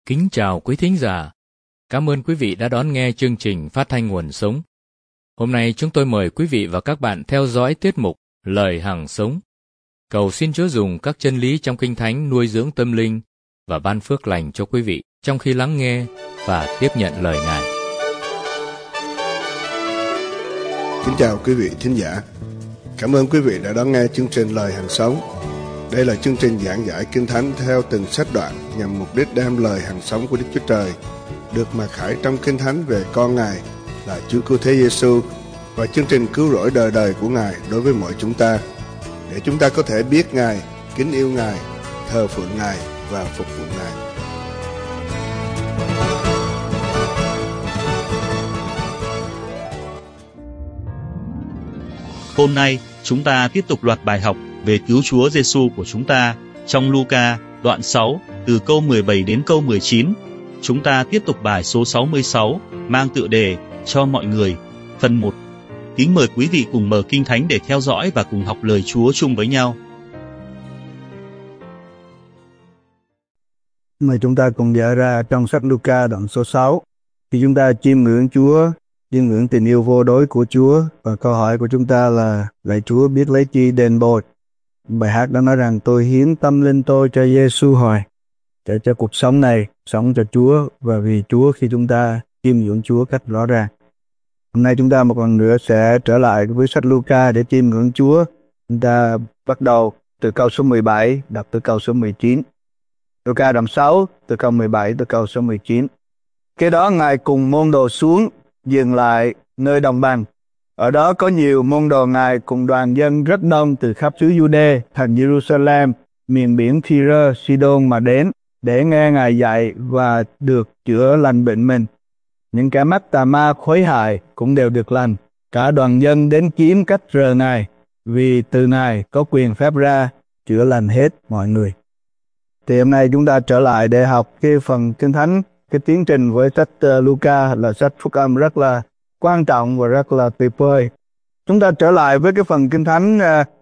Kính chào quý thính giả. Cảm ơn quý vị đã đón nghe chương trình phát thanh Nguồn Sống. Hôm nay chúng tôi mời quý vị và các bạn theo dõi tiết mục Lời Hằng Sống. Cầu xin Chúa dùng các chân lý trong Kinh Thánh nuôi dưỡng tâm linh và ban phước lành cho quý vị trong khi lắng nghe và tiếp nhận lời Ngài. Kính chào quý vị thính giả. Cảm ơn quý vị đã đón nghe chương trình Lời Hằng Sống. Đây là chương trình giảng giải Kinh Thánh theo từng sách đoạn nhằm mục đích đem lời hằng sống của Đức Chúa Trời được mặc khải trong Kinh Thánh về con Ngài là Chúa Cứu Thế Giêsu và chương trình cứu rỗi đời đời của Ngài đối với mọi chúng ta, để chúng ta có thể biết Ngài, kính yêu Ngài, thờ phượng Ngài và phục vụ Ngài. Hôm nay chúng ta tiếp tục loạt bài học về cứu Chúa Giêsu của chúng ta trong Luca đoạn 6 từ câu 17 đến câu 19. Chúng ta tiếp tục bài số 66 mang tựa đề Cho mọi người, phần 1. Kính mời quý vị cùng mở Kinh Thánh để theo dõi và cùng học lời Chúa chung với nhau. Mời chúng ta cùng dở ra trong sách Luca đoạn số 6. Khi chúng ta chiêm ngưỡng Chúa, chiêm ngưỡng tình yêu vô đối của Chúa, và câu hỏi của chúng ta là: lạy Chúa biết lấy chi đền bồi? Bài hát đã nói rằng tôi hiến tâm linh tôi cho Giêsu hoài, để cho cuộc sống này sống cho Chúa và vì Chúa khi chúng ta chiêm ngưỡng Chúa cách rõ ràng. Hôm nay chúng ta một lần nữa sẽ trở lại với sách Luca để chiêm ngưỡng Chúa. Chúng ta bắt đầu từ câu số 17 đọc tới câu số 19. Luca đoạn 6 từ câu 17 tới câu số 19. Kế đó Ngài cùng môn đồ xuống dừng lại nơi đồng bằng. Ở đó có nhiều môn đồ Ngài cùng đoàn dân rất đông từ khắp xứ Giu-đê, thành Jerusalem, miền biển Thi-rơ, Si-đôn mà đến để nghe Ngài dạy và được chữa lành bệnh mình. Những kẻ mắc tà ma khuấy hại cũng đều được lành. Cả đoàn dân đến kiếm cách rờ Ngài, vì từ Ngài có quyền phép ra chữa lành hết mọi người. Thì hôm nay chúng ta trở lại để học cái phần Kinh Thánh. Cái tiến trình với sách Luca là sách phúc âm rất là quan trọng và rất là tuyệt vời. Chúng ta trở lại với cái phần Kinh Thánh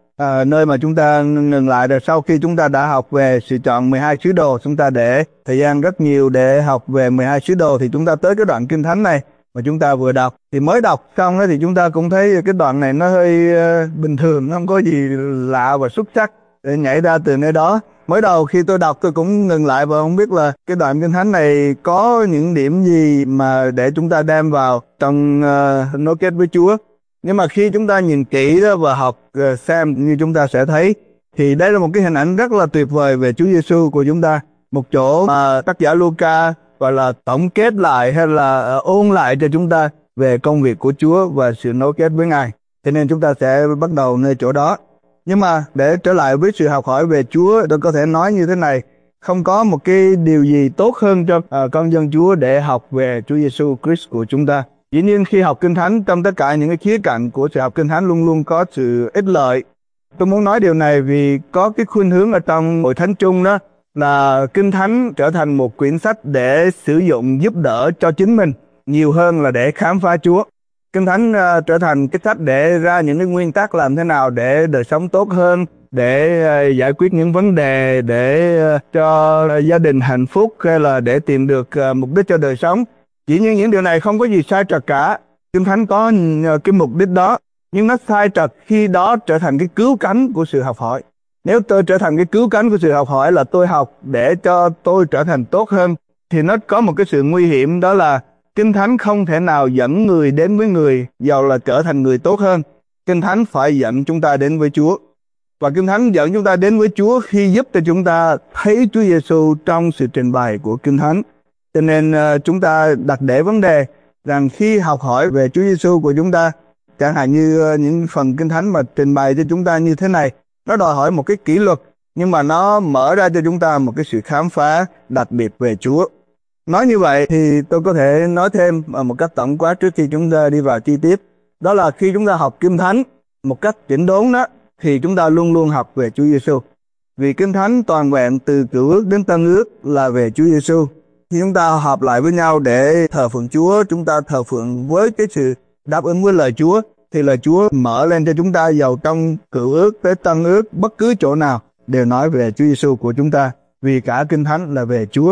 nơi mà chúng ta ngừng lại rồi. Sau khi chúng ta đã học về sự chọn 12 sứ đồ, chúng ta để thời gian rất nhiều để học về 12 sứ đồ, thì chúng ta tới cái đoạn Kinh Thánh này mà chúng ta vừa đọc. Thì mới đọc xong đó thì chúng ta cũng thấy cái đoạn này nó hơi bình thường, không có gì lạ và xuất sắc để nhảy ra từ nơi đó. Mới đầu khi tôi đọc tôi cũng ngừng lại và không biết là cái đoạn Kinh Thánh này có những điểm gì mà để chúng ta đem vào trong nối kết với Chúa. Nhưng mà khi chúng ta nhìn kỹ đó và học xem như chúng ta sẽ thấy, thì đây là một cái hình ảnh rất là tuyệt vời về Chúa Giêsu của chúng ta. Một chỗ mà tác giả Luca gọi là tổng kết lại hay là ôn lại cho chúng ta về công việc của Chúa và sự nối kết với Ngài. Cho nên chúng ta sẽ bắt đầu nơi chỗ đó. Nhưng mà để trở lại với sự học hỏi về Chúa, tôi có thể nói như thế này: không có một cái điều gì tốt hơn cho con dân Chúa để học về Chúa Giêsu Christ của chúng ta. Dĩ nhiên khi học Kinh Thánh, trong tất cả những cái khía cạnh của sự học Kinh Thánh luôn luôn có sự ích lợi. Tôi muốn nói điều này vì có cái khuynh hướng ở trong Hội Thánh chung đó là Kinh Thánh trở thành một quyển sách để sử dụng giúp đỡ cho chính mình nhiều hơn là để khám phá Chúa. Kinh Thánh trở thành cái sách để ra những cái nguyên tắc làm thế nào để đời sống tốt hơn, để giải quyết những vấn đề, để cho gia đình hạnh phúc, hay là để tìm được mục đích cho đời sống. Chỉ nhiên những điều này không có gì sai trật cả. Kinh Thánh có cái mục đích đó, nhưng nó sai trật khi đó trở thành cái cứu cánh của sự học hỏi. Nếu tôi trở thành cái cứu cánh của sự học hỏi là tôi học để cho tôi trở thành tốt hơn, thì nó có một cái sự nguy hiểm, đó là Kinh Thánh không thể nào dẫn người đến với người dầu là trở thành người tốt hơn. Kinh Thánh phải dẫn chúng ta đến với Chúa. Và Kinh Thánh dẫn chúng ta đến với Chúa khi giúp cho chúng ta thấy Chúa Giêsu trong sự trình bày của Kinh Thánh. Cho nên chúng ta đặt để vấn đề rằng khi học hỏi về Chúa Giêsu của chúng ta, chẳng hạn như những phần Kinh Thánh mà trình bày cho chúng ta như thế này, nó đòi hỏi một cái kỷ luật, nhưng mà nó mở ra cho chúng ta một cái sự khám phá đặc biệt về Chúa. Nói như vậy thì tôi có thể nói thêm một cách tổng quát trước khi chúng ta đi vào chi tiết. Đó là khi chúng ta học Kinh Thánh một cách chỉnh đốn đó, thì chúng ta luôn luôn học về Chúa Giêsu. Vì Kinh Thánh toàn vẹn từ Cựu Ước đến Tân Ước là về Chúa Giêsu. Khi chúng ta họp lại với nhau để thờ phượng Chúa, chúng ta thờ phượng với cái sự đáp ứng với lời Chúa, thì lời Chúa mở lên cho chúng ta dầu trong Cựu Ước tới Tân Ước, bất cứ chỗ nào đều nói về Chúa Giêsu của chúng ta, vì cả Kinh Thánh là về Chúa.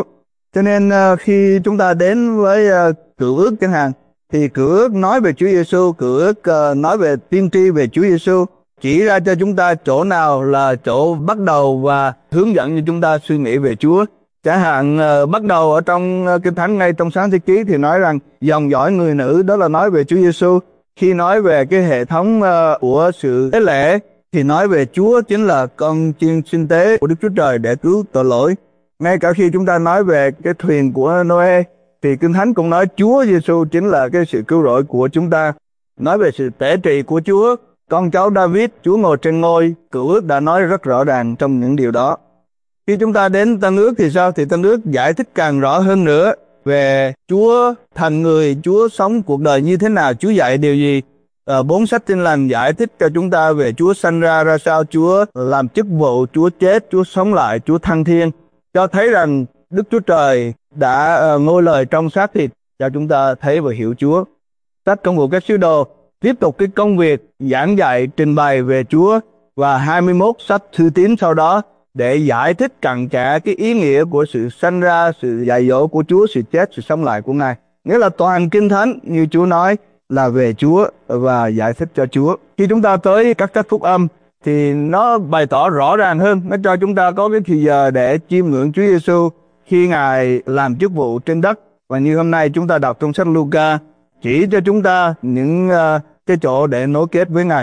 Cho nên khi chúng ta đến với Cựu Ước chẳng hạn, thì Cựu Ước nói về Chúa Giêsu, Cựu Ước nói về tiên tri về Chúa Giêsu, chỉ ra cho chúng ta chỗ nào là chỗ bắt đầu và hướng dẫn cho chúng ta suy nghĩ về Chúa. Chẳng hạn bắt đầu ở trong Kinh Thánh, ngay trong Sáng Thế Ký thì nói rằng dòng dõi người nữ, đó là nói về Chúa Giêsu. Khi nói về cái hệ thống của sự tế lễ thì nói về Chúa chính là con chiên sinh tế của Đức Chúa Trời để cứu tội lỗi. Ngay cả khi chúng ta nói về cái thuyền của Noe thì Kinh Thánh cũng nói Chúa Giêsu chính là cái sự cứu rỗi của chúng ta. Nói về sự tể trị của Chúa, con cháu David, Chúa ngồi trên ngôi, Cựu Ước đã nói rất rõ ràng trong những điều đó. Khi chúng ta đến Tân Ước thì sao? Thì Tân Ước giải thích càng rõ hơn nữa về Chúa thành người, Chúa sống cuộc đời như thế nào, Chúa dạy điều gì. 4 sách Tin Lành giải thích cho chúng ta về Chúa sanh ra sao, Chúa làm chức vụ, Chúa chết, Chúa sống lại, Chúa thăng thiên, cho thấy rằng Đức Chúa Trời đã ngôi lời trong xác thịt cho chúng ta thấy và hiểu Chúa. Sách Công vụ các sứ đồ tiếp tục cái công việc giảng dạy, trình bày về Chúa, và 21 sách thư tín sau đó để giải thích cặn kẽ cái ý nghĩa của sự sanh ra, sự dạy dỗ của Chúa, sự chết, sự sống lại của Ngài. Nghĩa là toàn Kinh Thánh như Chúa nói là về Chúa và giải thích cho Chúa. Khi chúng ta tới các sách phúc âm thì nó bày tỏ rõ ràng hơn, nó cho chúng ta có cái thời giờ để chiêm ngưỡng Chúa Giêsu khi Ngài làm chức vụ trên đất. Và như hôm nay chúng ta đọc trong sách Luca chỉ cho chúng ta những cái chỗ để nối kết với Ngài.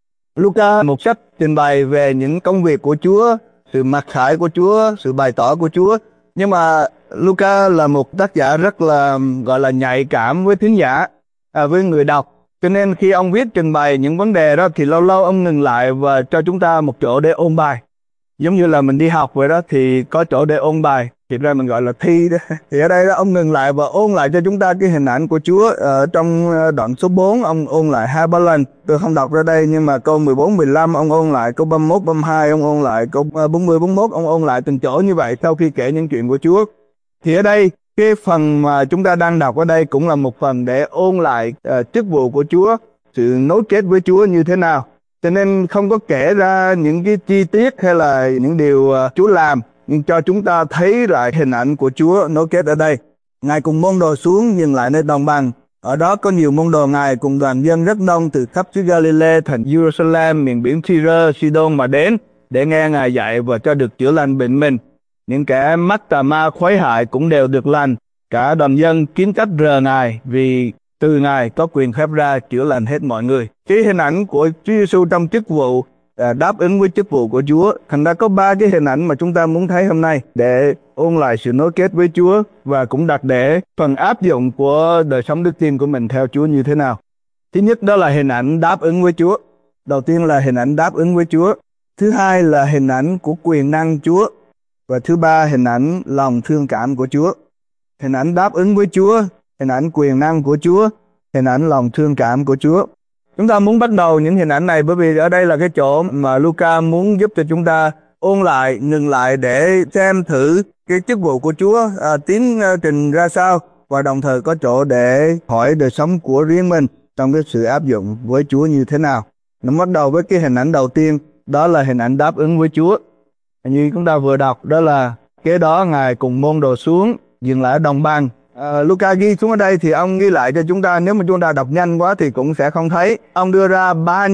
Luca một sách trình bày về những công việc của Chúa, sự mặc khải của Chúa, sự bày tỏ của Chúa. Nhưng mà Luca là một tác giả rất là gọi là nhạy cảm với thính giả, với người đọc. Cho nên khi ông viết trình bày những vấn đề đó thì lâu lâu ông ngừng lại và cho chúng ta một chỗ để ôn bài. Giống như là mình đi học vậy đó, thì có chỗ để ôn bài, thì ra mình gọi là thi đó. Thì ở đây đó, ông ngừng lại và ôn lại cho chúng ta cái hình ảnh của Chúa. Trong đoạn số 4 ông ôn lại 2-3 lần. Tôi không đọc ra đây, nhưng mà câu 14-15 ông ôn lại, câu 31-32 ông ôn lại, câu 40-41 ông ôn lại từng chỗ như vậy sau khi kể những chuyện của Chúa. Thì ở đây cái phần mà chúng ta đang đọc ở đây cũng là một phần để ôn lại chức vụ của Chúa, sự nối kết với Chúa như thế nào. Cho nên không có kể ra những cái chi tiết hay là những điều Chúa làm, nhưng cho chúng ta thấy lại hình ảnh của Chúa nối kết ở đây. Ngài cùng môn đồ xuống dừng lại nơi đồng bằng. Ở đó có nhiều môn đồ Ngài cùng đoàn dân rất đông từ khắp xứ Galilee, thành Jerusalem, miền biển Tyre, Sidon mà đến để nghe Ngài dạy và cho được chữa lành bệnh mình. Những kẻ mắc tà ma khuấy hại cũng đều được lành. Cả đoàn dân kiếm cách rờ Ngài, vì từ Ngài có quyền phép ra chữa lành hết mọi người. Cái hình ảnh của Chúa Giêsu trong chức vụ đáp ứng với chức vụ của Chúa. Thành ra có 3 cái hình ảnh mà chúng ta muốn thấy hôm nay để ôn lại sự nối kết với Chúa, và cũng đặt để phần áp dụng của đời sống đức tin của mình theo Chúa như thế nào. Thứ nhất đó là hình ảnh đáp ứng với Chúa. Đầu tiên là hình ảnh đáp ứng với Chúa. Thứ hai là hình ảnh của quyền năng Chúa. Và thứ ba, hình ảnh lòng thương cảm của Chúa. Hình ảnh đáp ứng với Chúa, hình ảnh quyền năng của Chúa, hình ảnh lòng thương cảm của Chúa. Chúng ta muốn bắt đầu những hình ảnh này bởi vì ở đây là cái chỗ mà Luca muốn giúp cho chúng ta ôn lại, ngừng lại để xem thử cái chức vụ của Chúa tiến trình ra sao, và đồng thời có chỗ để hỏi đời sống của riêng mình trong cái sự áp dụng với Chúa như thế nào. Nó bắt đầu với cái hình ảnh đầu tiên, đó là hình ảnh đáp ứng với Chúa. Như chúng ta vừa đọc, đó là kế đó Ngài cùng môn đồ xuống dừng lại ở đồng bằng. Luca ghi xuống ở đây thì ông ghi lại cho chúng ta, nếu mà chúng ta đọc nhanh quá thì cũng sẽ không thấy. Ông đưa ra ba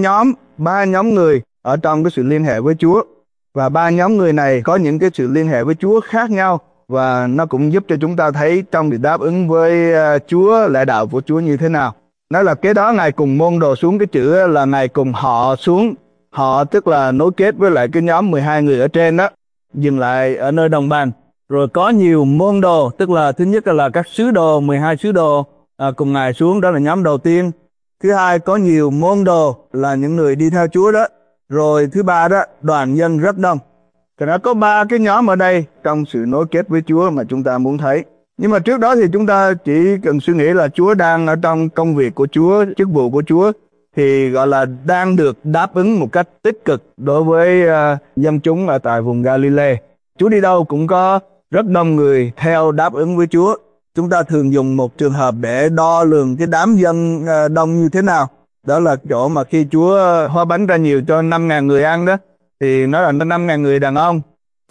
nhóm người ở trong cái sự liên hệ với Chúa, và 3 nhóm người này có những cái sự liên hệ với Chúa khác nhau, và nó cũng giúp cho chúng ta thấy trong việc đáp ứng với Chúa, lẽ đạo của Chúa như thế nào. Nó là kế đó Ngài cùng môn đồ xuống, cái chữ là Ngài cùng họ xuống. Họ tức là nối kết với lại cái nhóm 12 người ở trên đó, dừng lại ở nơi đồng bằng. Rồi có nhiều môn đồ, tức là thứ nhất là các sứ đồ, 12 sứ đồ cùng Ngài xuống, đó là nhóm đầu tiên. Thứ hai, có nhiều môn đồ là những người đi theo Chúa đó. Rồi thứ ba đó, đoàn dân rất đông. Thì nó có 3 cái nhóm ở đây trong sự nối kết với Chúa mà chúng ta muốn thấy. Nhưng mà trước đó thì chúng ta chỉ cần suy nghĩ là Chúa đang ở trong công việc của Chúa, chức vụ của Chúa, thì gọi là đang được đáp ứng một cách tích cực đối với dân chúng ở tại vùng Galilee. Chúa đi đâu cũng có rất đông người theo đáp ứng với Chúa. Chúng ta thường dùng một trường hợp để đo lường cái đám dân đông như thế nào. Đó là chỗ mà khi Chúa hóa bánh ra nhiều cho 5.000 người ăn đó, thì nói là 5.000 người đàn ông,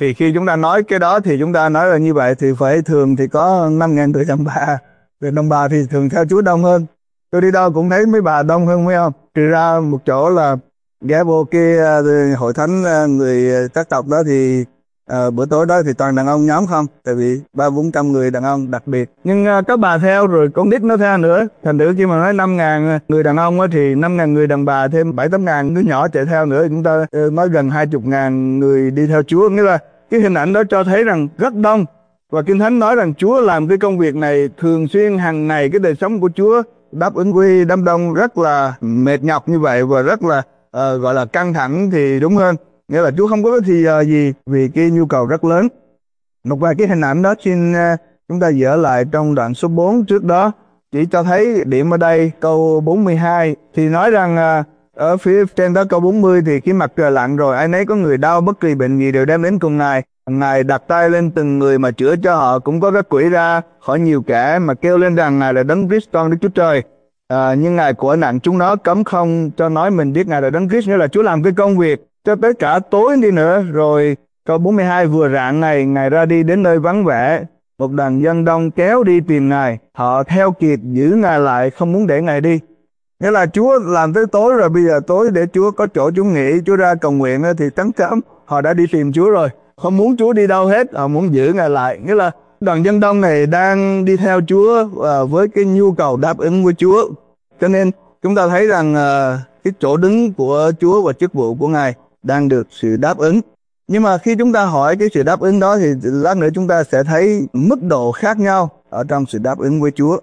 Thì khi chúng ta nói cái đó thì chúng ta nói là như vậy thì phải thường thì có 5.000 người đàn bà. Người đàn bà thì thường theo Chúa đông hơn. Tôi đi đâu cũng thấy mấy bà đông hơn, phải không? Trừ ra một chỗ là ghé vô cái hội thánh người các tộc đó thì bữa tối đó thì toàn đàn ông nhóm không, tại vì 300-400 người đàn ông đặc biệt. Nhưng các bà theo rồi con nít nó theo nữa. Thành thử khi mà nói 5.000 người đàn ông thì 5.000 người đàn bà thêm 7-8.000 đứa nhỏ chạy theo nữa, chúng ta nói gần 20.000 người đi theo Chúa. Nghĩa là cái hình ảnh đó cho thấy rằng rất đông. Và Kinh Thánh nói rằng Chúa làm cái công việc này thường xuyên hàng ngày, cái đời sống của Chúa đáp ứng với đám đông rất là mệt nhọc như vậy và rất là gọi là căng thẳng thì đúng hơn. Nghĩa là Chúa không có thì giờ gì vì cái nhu cầu rất lớn. Một vài cái hình ảnh đó xin chúng ta dỡ lại trong đoạn số 4 trước đó, chỉ cho thấy điểm ở đây câu 42 thì nói rằng ở phía trên đó câu 40 thì khi mặt trời lặn rồi ai nấy có người đau bất kỳ bệnh gì đều đem đến cùng Ngài. Ngài đặt tay lên từng người mà chữa cho họ. Cũng có các quỷ ra khỏi nhiều kẻ mà kêu lên rằng Ngài là Đấng Christ con Đức Chúa Trời. Nhưng Ngài của nặng chúng nó cấm không cho nói mình biết Ngài là Đấng Christ. Nghĩa là Chúa làm cái công việc cho tới cả tối đi nữa. Rồi câu 42 vừa rạng ngày, Ngài ra đi đến nơi vắng vẻ. Một đoàn dân đông kéo đi tìm Ngài. Họ theo kịp giữ Ngài lại, không muốn để Ngài đi. Nghĩa là Chúa làm tới tối rồi, bây giờ tối để Chúa có chỗ Chúa nghỉ, Chúa ra cầu nguyện thì sáng sớm họ đã đi tìm Chúa rồi. Không muốn Chúa đi đâu hết, họ muốn giữ Ngài lại. Nghĩa là đoàn dân đông này đang đi theo Chúa với cái nhu cầu đáp ứng với Chúa. Cho nên chúng ta thấy rằng cái chỗ đứng của Chúa và chức vụ của Ngài đang được sự đáp ứng. Nhưng mà khi chúng ta hỏi cái sự đáp ứng đó thì lát nữa chúng ta sẽ thấy mức độ khác nhau ở trong sự đáp ứng với Chúa.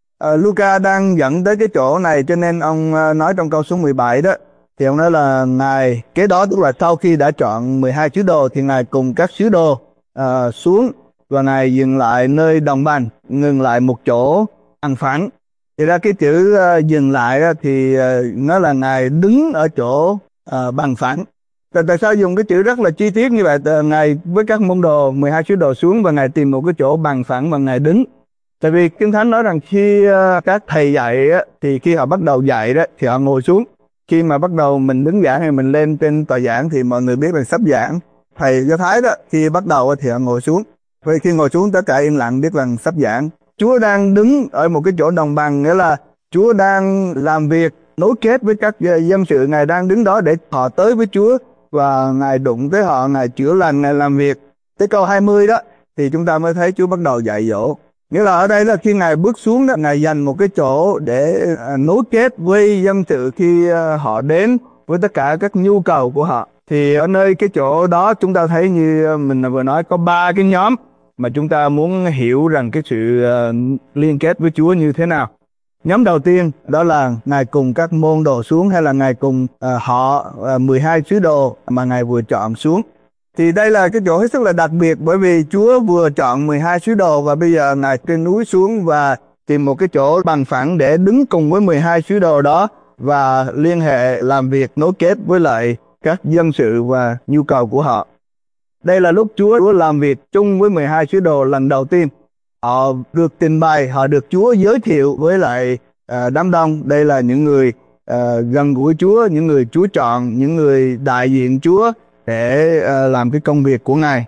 Luca đang dẫn tới cái chỗ này cho nên ông nói trong câu số 17 đó, thì ông nói là Ngài kế đó, tức là sau khi đã chọn 12 sứ đồ thì Ngài cùng các sứ đồ xuống và Ngài dừng lại nơi đồng bằng, ngừng lại một chỗ bằng phẳng. Thì ra cái chữ dừng lại thì nó là Ngài đứng ở chỗ bằng phẳng. Tại sao dùng cái chữ rất là chi tiết như vậy? Ngài với các môn đồ 12 sứ đồ xuống và Ngài tìm một cái chỗ bằng phẳng và Ngài đứng. Tại vì Kinh Thánh nói rằng khi các thầy dạy thì khi họ bắt đầu dạy đó thì họ ngồi xuống. Khi mà bắt đầu mình đứng giảng hay mình lên trên tòa giảng thì mọi người biết là sắp giảng. Thầy Do Thái đó khi bắt đầu thì họ ngồi xuống. Vì khi ngồi xuống tất cả im lặng biết rằng sắp giảng. Chúa đang đứng ở một cái chỗ đồng bằng, nghĩa là Chúa đang làm việc nối kết với các dân sự. Ngài đang đứng đó để họ tới với Chúa và Ngài đụng tới họ, Ngài chữa lành, Ngài làm việc. Tới câu 20 đó thì chúng ta mới thấy Chúa bắt đầu dạy dỗ. Nghĩa là ở đây là khi Ngài bước xuống đó, Ngài dành một cái chỗ để nối kết với dân sự khi họ đến với tất cả các nhu cầu của họ. Thì ở nơi cái chỗ đó chúng ta thấy như mình vừa nói có 3 cái nhóm mà chúng ta muốn hiểu rằng cái sự liên kết với Chúa như thế nào. Nhóm đầu tiên đó là Ngài cùng các môn đồ xuống, hay là Ngài cùng họ 12 sứ đồ mà Ngài vừa chọn xuống. Thì đây là cái chỗ hết sức là đặc biệt, bởi vì Chúa vừa chọn 12 sứ đồ và bây giờ Ngài trên núi xuống và tìm một cái chỗ bằng phẳng để đứng cùng với 12 sứ đồ đó và liên hệ làm việc nối kết với lại các dân sự và nhu cầu của họ. Đây là lúc Chúa làm việc chung với 12 sứ đồ lần đầu tiên. Họ được trình bày, họ được Chúa giới thiệu với lại đám đông. Đây là những người gần gũi Chúa, những người Chúa chọn, những người đại diện Chúa để làm cái công việc của Ngài.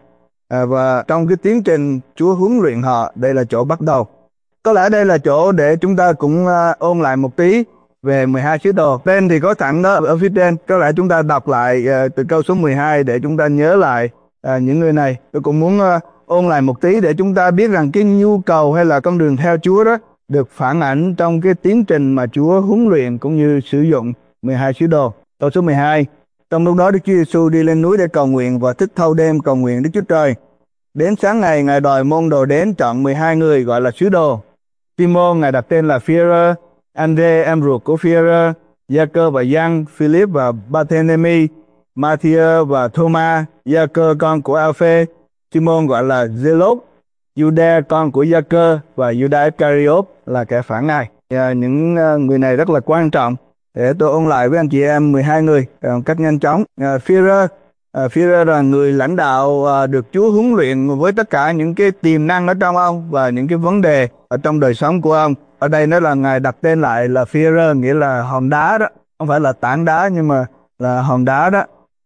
Và trong cái tiến trình Chúa huấn luyện họ, đây là chỗ bắt đầu. Có lẽ đây là chỗ để chúng ta cũng ôn lại một tí về 12 sứ đồ. Tên thì có sẵn đó ở phía trên. Có lẽ chúng ta đọc lại từ câu số 12 để chúng ta nhớ lại những người này. Tôi cũng muốn ôn lại một tí để chúng ta biết rằng cái nhu cầu hay là con đường theo Chúa đó được phản ảnh trong cái tiến trình mà Chúa huấn luyện cũng như sử dụng 12 sứ đồ. Câu số 12. Trong lúc đó Đức Chúa Giêsu đi lên núi để cầu nguyện và thức thâu đêm cầu nguyện Đức Chúa Trời. Đến sáng ngày, Ngài đòi môn đồ đến chọn 12 người gọi là sứ đồ. Timôn Ngài đặt tên là Phi-e-rơ, Ande em ruột của Phi-e-rơ, Gia-cơ và Giăng, Philip và Barthélemy, Ma-thi-ơ và Thô-ma, Gia-cơ con của Alphe, Timôn gọi là Giê-lốt, Giu-đa con của Gia-cơ và Giu-đa Iscariot là kẻ phản Ngài. Những người này rất là quan trọng. Để tôi ôn lại với anh chị em 12 người cách nhanh chóng. Phi-e-rơ là người lãnh đạo được Chúa huấn luyện với tất cả những cái tiềm năng ở trong ông và những cái vấn đề ở trong đời sống của ông. Ở đây nó là Ngài đặt tên lại là Phi-e-rơ, nghĩa là hòn đá đó, không phải là tảng đá nhưng mà là hòn đá đó.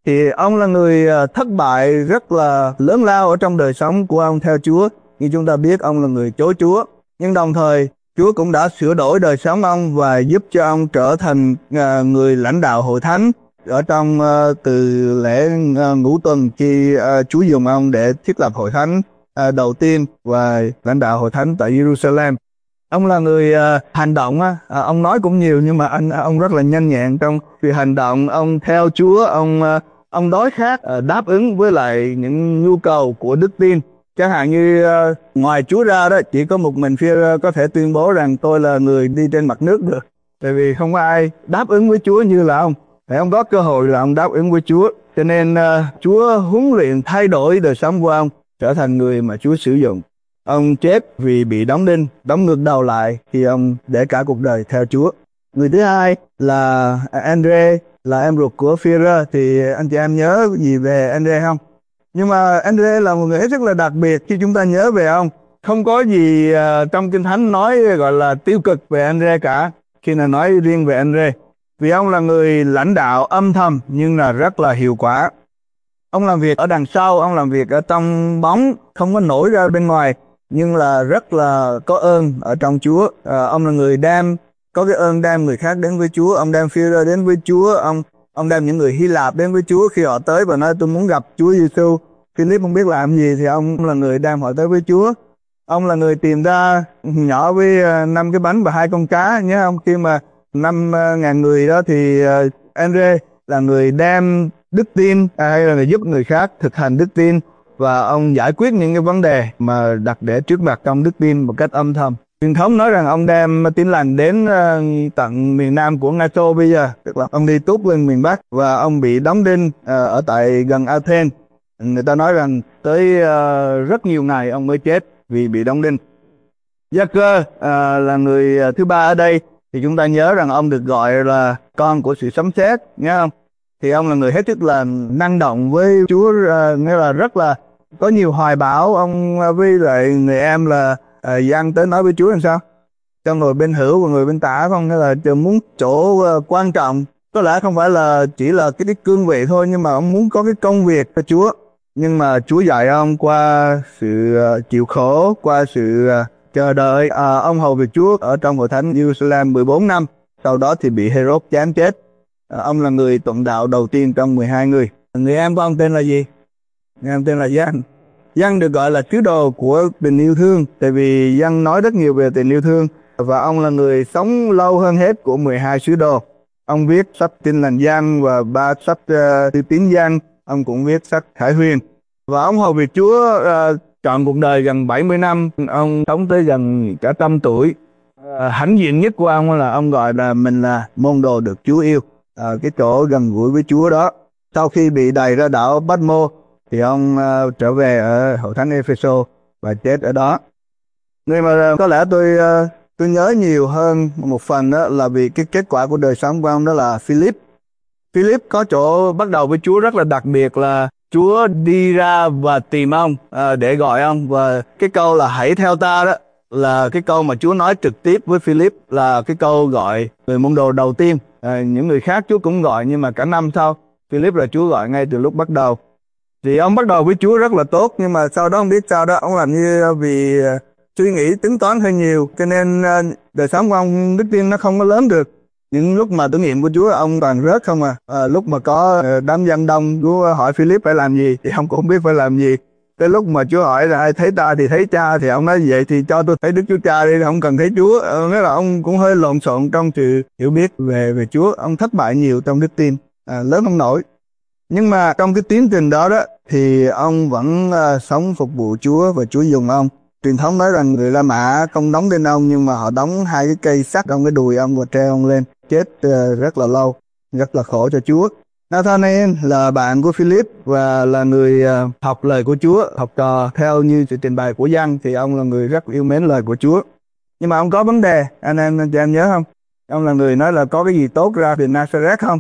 thì ông là người thất bại rất là lớn lao ở trong đời sống của ông theo Chúa. Như chúng ta biết, ông là người chối Chúa, nhưng đồng thời Chúa cũng đã sửa đổi đời sống ông và giúp cho ông trở thành người lãnh đạo hội thánh ở trong từ lễ ngũ tuần, khi Chúa dùng ông để thiết lập hội thánh đầu tiên và lãnh đạo hội thánh tại Jerusalem. Ông là người hành động á, ông nói cũng nhiều nhưng mà ông rất là nhanh nhẹn trong việc hành động. Ông theo Chúa, ông đối khác đáp ứng với lại những nhu cầu của đức tin. Chẳng hạn như ngoài Chúa ra đó, chỉ có một mình Phi-e-rơ có thể tuyên bố rằng tôi là người đi trên mặt nước được, tại vì không có ai đáp ứng với Chúa như là ông. Để ông có cơ hội là ông đáp ứng với Chúa, cho nên Chúa huấn luyện thay đổi đời sống của ông trở thành người mà Chúa sử dụng. Ông chết vì bị đóng đinh, đóng ngược đầu lại khi ông để cả cuộc đời theo Chúa. Người thứ hai là Andre, là em ruột của Phi-e-rơ. Thì anh chị em nhớ gì về Andre không? Nhưng mà Andre là một người hết sức là đặc biệt khi chúng ta nhớ về ông. Không có gì trong Kinh Thánh nói gọi là tiêu cực về Andre cả, khi nào nói riêng về Andre. Vì ông là người lãnh đạo âm thầm nhưng là rất là hiệu quả. Ông làm việc ở đằng sau, ông làm việc ở trong bóng, không có nổi ra bên ngoài, nhưng là rất là có ơn ở trong Chúa. Ông là người có cái ơn đem người khác đến với Chúa. Ông đem Phi-e-rơ đến với Chúa. Ông đem những người Hy Lạp đến với Chúa. Khi họ tới và nói tôi muốn gặp Chúa Giêsu, Philip không biết làm gì thì ông là người đem họ tới với Chúa. Ông là người tìm ra nhỏ với 5 cái bánh và 2 con cá, nhớ không? Khi mà 5.000 người đó thì Andre là người đem đức tin hay là người giúp người khác thực hành đức tin, và ông giải quyết những cái vấn đề mà đặt để trước mặt trong đức tin một cách âm thầm. Truyền thống nói rằng ông đem tin lành đến tận miền Nam của Nga Tô bây giờ, tức là ông đi túp lên miền Bắc và ông bị đóng đinh ở tại gần Athens. Người ta nói rằng tới rất nhiều ngày ông mới chết vì bị đóng đinh. Gia-cơ là người thứ ba ở đây, thì chúng ta nhớ rằng ông được gọi là con của sự sấm sét, nhớ không? Thì ông là người hết sức là năng động với Chúa, nghĩa là rất là có nhiều hoài bão. Ông với lại người em là Giăng tới nói với Chúa làm sao cho người bên hữu và người bên tả, không? Nghĩa là muốn chỗ quan trọng, có lẽ không phải là chỉ là cái cương vị thôi, nhưng mà ông muốn có cái công việc cho Chúa. Nhưng mà Chúa dạy ông qua sự chịu khổ, qua sự chờ đợi. Ông hầu việc Chúa ở trong hội thánh Jerusalem 14 năm, sau đó thì bị Herod chém chết. Ông là người tuần đạo đầu tiên trong 12 người. Người em của ông tên là gì? Người em tên là Giăng. Giăng được gọi là sứ đồ của tình yêu thương, tại vì Giăng nói rất nhiều về tình yêu thương, và ông là người sống lâu hơn hết của 12 sứ đồ. Ông viết sách Tin lành Giăng và 3 sách Thư tín Giăng. Ông cũng viết sách Khải Huyền. Và ông hầu việc Chúa trọn cuộc đời gần 70 năm. Ông sống tới gần cả 100 tuổi. Hãnh diện nhất của ông là ông gọi là mình là môn đồ được Chúa yêu. Cái chỗ gần gũi với Chúa đó. Sau khi bị đày ra đảo Patmos thì ông trở về ở hội thánh Epheso và chết ở đó. Người mà có lẽ tôi nhớ nhiều hơn một phần đó là vì cái kết quả của đời sống của ông, đó là Philip. Philip có chỗ bắt đầu với Chúa rất là đặc biệt, là Chúa đi ra và tìm ông để gọi ông, và cái câu là hãy theo ta đó là cái câu mà Chúa nói trực tiếp với Philip, là cái câu gọi người môn đồ đầu tiên. Những người khác Chúa cũng gọi, nhưng mà cả năm sau Philip là Chúa gọi ngay từ lúc bắt đầu. Thì ông bắt đầu với Chúa rất là tốt, nhưng mà sau đó không biết sao đó ông làm như vì suy nghĩ tính toán hơi nhiều, cho nên đời sống của ông đức tin nó không có lớn được. Những lúc mà thử nghiệm của Chúa ông toàn rớt không à. Lúc mà có đám dân đông, Chúa hỏi Philip phải làm gì thì ông cũng không biết phải làm gì. Tới lúc mà Chúa hỏi là ai thấy ta thì thấy cha, thì ông nói vậy thì cho tôi thấy Đức Chúa Cha đi, không cần thấy Chúa. Nghĩa là ông cũng hơi lộn xộn trong sự hiểu biết về Chúa. Ông thất bại nhiều trong đức tin, lớn không nổi. Nhưng mà trong cái tiến trình đó thì ông vẫn sống phục vụ Chúa và Chúa dùng ông. Truyền thống nói rằng người La Mã không đóng đinh ông, nhưng mà họ đóng 2 cái cây sắt trong cái đùi ông và treo ông lên, chết rất là lâu, rất là khổ cho Chúa. Nathanael là bạn của Philip và là người học lời của Chúa, học trò theo như sự trình bày của Giăng, thì ông là người rất yêu mến lời của Chúa. Nhưng mà ông có vấn đề, anh chị em nhớ không? Ông là người nói là có cái gì tốt ra từ Nazareth không?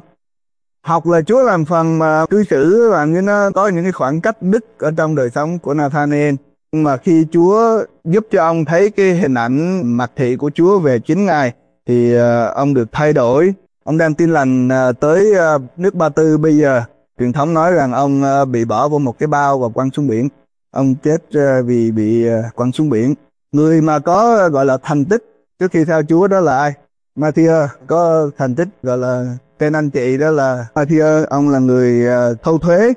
Học lời Chúa làm phần mà cư xử làm như nó có những cái khoảng cách đức ở trong đời sống của Nathanael. Nhưng mà khi Chúa giúp cho ông thấy cái hình ảnh mặt thị của Chúa về chính Ngài thì ông được thay đổi. Ông đem tin lành tới nước Ba Tư bây giờ, Truyền thống nói rằng ông bị bỏ vô một cái bao và quăng xuống biển. Ông chết vì bị quăng xuống biển. Người mà có gọi là thành tích trước khi theo Chúa đó là ai? Matthew có thành tích gọi là tên anh chị đó là Matthew. Ông là người thâu thuế,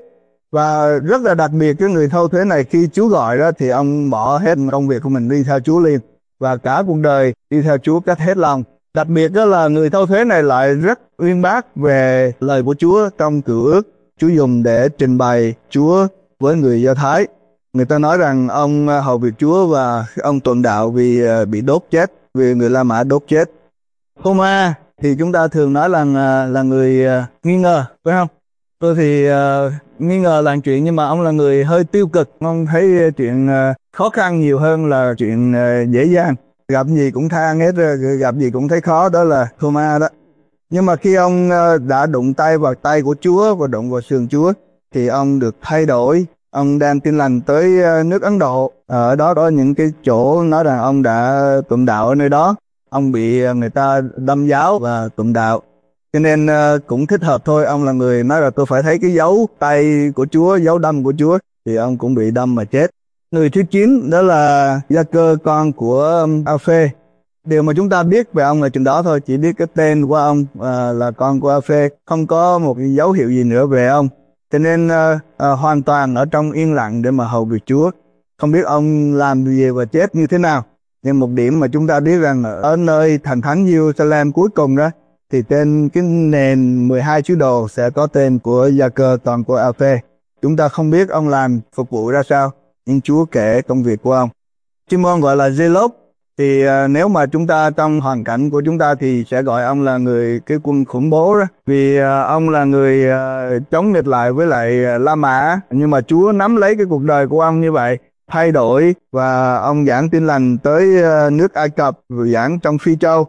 và rất là đặc biệt cái người thâu thuế này, khi Chúa gọi đó thì ông bỏ hết công việc của mình đi theo Chúa liền, và cả cuộc đời đi theo Chúa cách hết lòng. Đặc biệt đó là người thâu thuế này lại rất uyên bác về lời của Chúa trong Cựu Ước. Chúa dùng để trình bày Chúa với người Do Thái. Người ta nói rằng ông hầu việc Chúa và ông tuần đạo vì bị đốt chết, vì người La Mã đốt chết. Thomas thì chúng ta thường nói là người nghi ngờ, phải không? Tôi thì nghi ngờ là chuyện, nhưng mà ông là người hơi tiêu cực. Ông thấy chuyện khó khăn nhiều hơn là chuyện dễ dàng. Gặp gì cũng than hết, gặp gì cũng thấy khó, đó là Thomas đó. Nhưng mà khi ông đã đụng tay vào tay của Chúa và đụng vào sườn Chúa thì ông được thay đổi. Ông đang tin lành tới nước Ấn Độ. Ở đó có những cái chỗ nói rằng ông đã tụng đạo ở nơi đó. Ông bị người ta đâm giáo và tụng đạo. Cho nên cũng thích hợp thôi. Ông là người nói là tôi phải thấy cái dấu tay của Chúa, dấu đâm của Chúa. Thì ông cũng bị đâm mà chết. Người thứ 9 đó là Gia-cơ, con của A-phê. Điều mà chúng ta biết về ông là chừng đó thôi. Chỉ biết cái tên của ông là con của A-phê. Không có một cái dấu hiệu gì nữa về ông. Cho nên hoàn toàn ở trong yên lặng để mà hầu việc Chúa. Không biết ông làm gì và chết như thế nào. Nhưng một điểm mà chúng ta biết rằng ở nơi thành thánh Jerusalem cuối cùng đó, thì trên cái nền 12 sứ đồ sẽ có tên của Gia-cơ, con của A-phê. Chúng ta không biết ông làm phục vụ ra sao, nhưng Chúa kể công việc của ông. Simon gọi là Giê-lốt, thì nếu mà chúng ta trong hoàn cảnh của chúng ta thì sẽ gọi ông là người cái quân khủng bố đó, vì ông là người chống nghịch lại với lại La Mã. Nhưng mà Chúa nắm lấy cái cuộc đời của ông như vậy, thay đổi, và ông giảng tin lành tới nước Ai Cập, rồi giảng trong Phi Châu,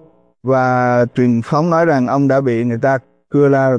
và truyền thống nói rằng ông đã bị người ta cưa ra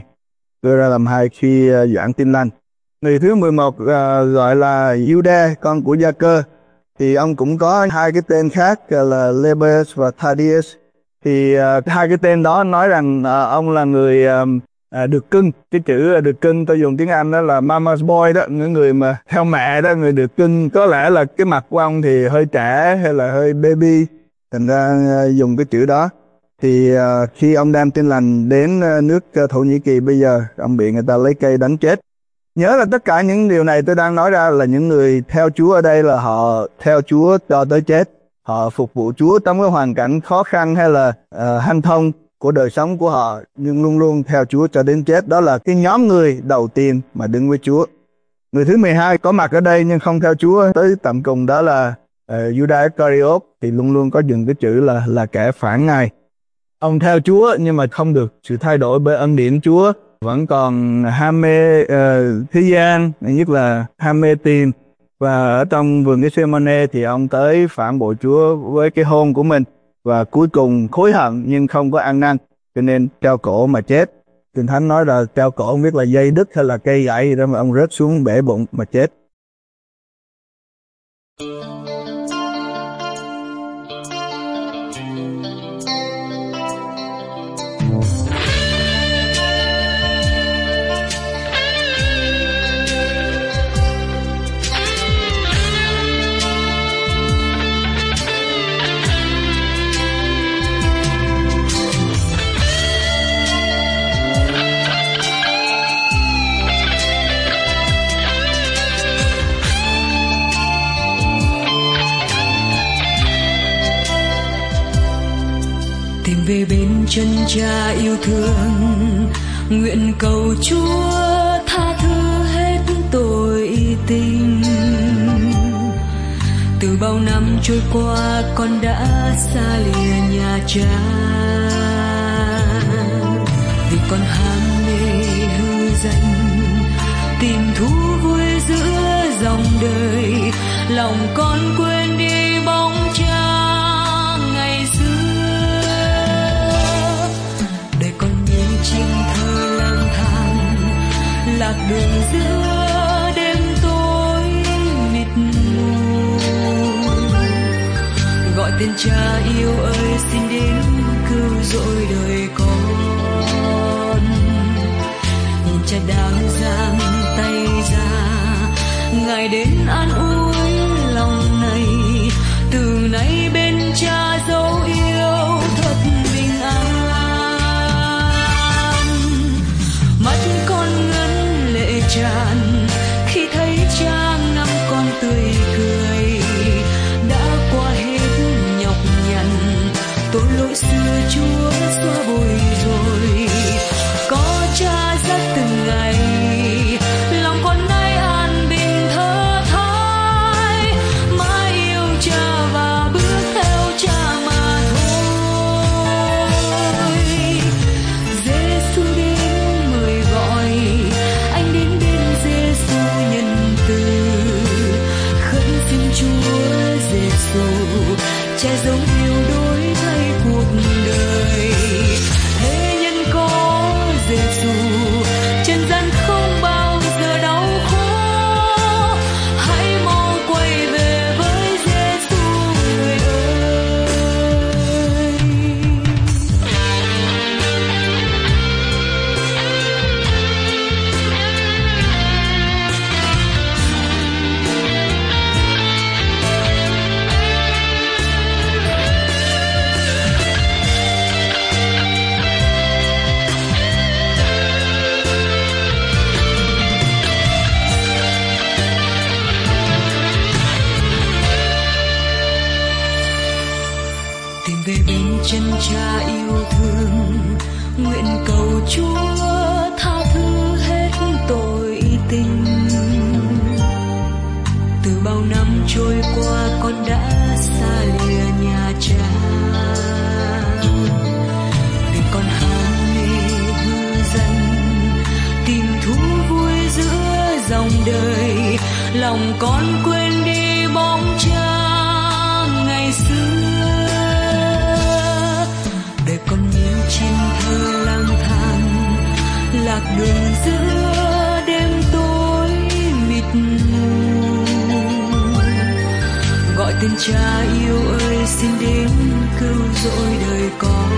làm hai khi giảng tin lành. Người thứ 11 gọi là Giu-đa, con của Gia-cơ, thì ông cũng có hai cái tên khác là Lebes và Thaddeus. Thì hai cái tên đó nói rằng ông là người được cưng. Cái chữ được cưng tôi dùng tiếng Anh đó là mama's boy đó, những người mà theo mẹ đó, người được cưng. Có lẽ là cái mặt của ông thì hơi trẻ hay là hơi baby, thành ra dùng cái chữ đó. Thì khi ông đem tin lành đến nước Thổ Nhĩ Kỳ, bây giờ ông bị người ta lấy cây đánh chết. Nhớ là tất cả những điều này tôi đang nói ra là những người theo Chúa ở đây là họ theo Chúa cho tới chết. Họ phục vụ Chúa trong cái hoàn cảnh khó khăn hay là hanh thông của đời sống của họ, nhưng luôn luôn theo Chúa cho đến chết. Đó là cái nhóm người đầu tiên mà đứng với Chúa. Người thứ 12 có mặt ở đây nhưng không theo Chúa tới tận cùng, đó là Judas Iscariot, thì luôn luôn có dùng cái chữ là kẻ phản Ngài. Ông theo Chúa nhưng mà không được sự thay đổi bởi ân điển Chúa, vẫn còn ham mê thế gian, nhất là ham mê tiền. Và ở trong vườn Gethsemane thì ông tới phản bội Chúa với cái hôn của mình, và cuối cùng hối hận nhưng không có ăn năn, cho nên treo cổ mà chết. Kinh Thánh nói là treo cổ không biết là dây đứt hay là cây gãy gì đó, mà ông rớt xuống bể bụng mà chết. Tìm về bên chân Cha yêu thương, nguyện cầu Chúa tha thứ hết tội tình. Từ bao năm trôi qua con đã xa lìa nhà Cha, vì con ham mê hư danh, tìm thú vui giữa dòng đời. Lòng con quên đi bóng Cha ngày xưa, để con như chim thơ lang thang lạc đường giữa đêm tối mịt mù. Gọi tên Cha yêu ơi, xin đến cứu rỗi đời con. Nhìn cha đang giang tay ra, Ngài đến an ủi lòng này, từ nay bên cha dấu yêu thật bình an. Mắt con ngấn lệ tràn khi thấy cha ngắm con tươi cười, đã qua hết nhọc nhằn tội lỗi xưa Chúa xóa bụi rồi. Có cha dắt từng ngày, lòng con nay an bình thơ thái, mãi yêu cha và bước theo cha mà thôi. Giêsu đến mời gọi, anh đến bên Giêsu nhân từ, khấn xin Chúa Giêsu cha giống yêu đổi thay cuộc đời. Thế nhân có Giêsu, chân gian không bao giờ đau khổ, hãy mau quay về với Giêsu người ơi. Tìm về bên chân cha yêu thương, nguyện cầu Chúa tha thứ hết tội tình. Từ bao năm trôi qua con đã xa lìa nhà cha, để con ham mê hư danh, tìm thú vui giữa dòng đời, lòng con quên đi bóng cha ngày xưa. Để con như chim thơ lang thang, lạc đường giữa đêm tối mịt mù. Gọi tên cha yêu ơi, xin đến cứu rỗi đời con.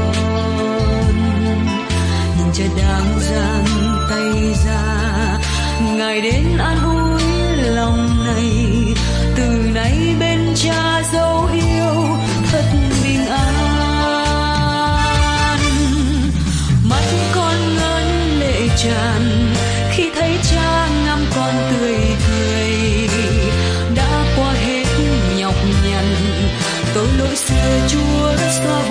Nhìn cha đang giang tay ra, Ngài đến an ủi lòng này, từ nay bên cha dấu yêu thật bình an. Mắt con ngấn lệ tràn khi thấy cha ngắm con tươi cười, đã qua hết nhọc nhằn tội lỗi xưa Chúa xóa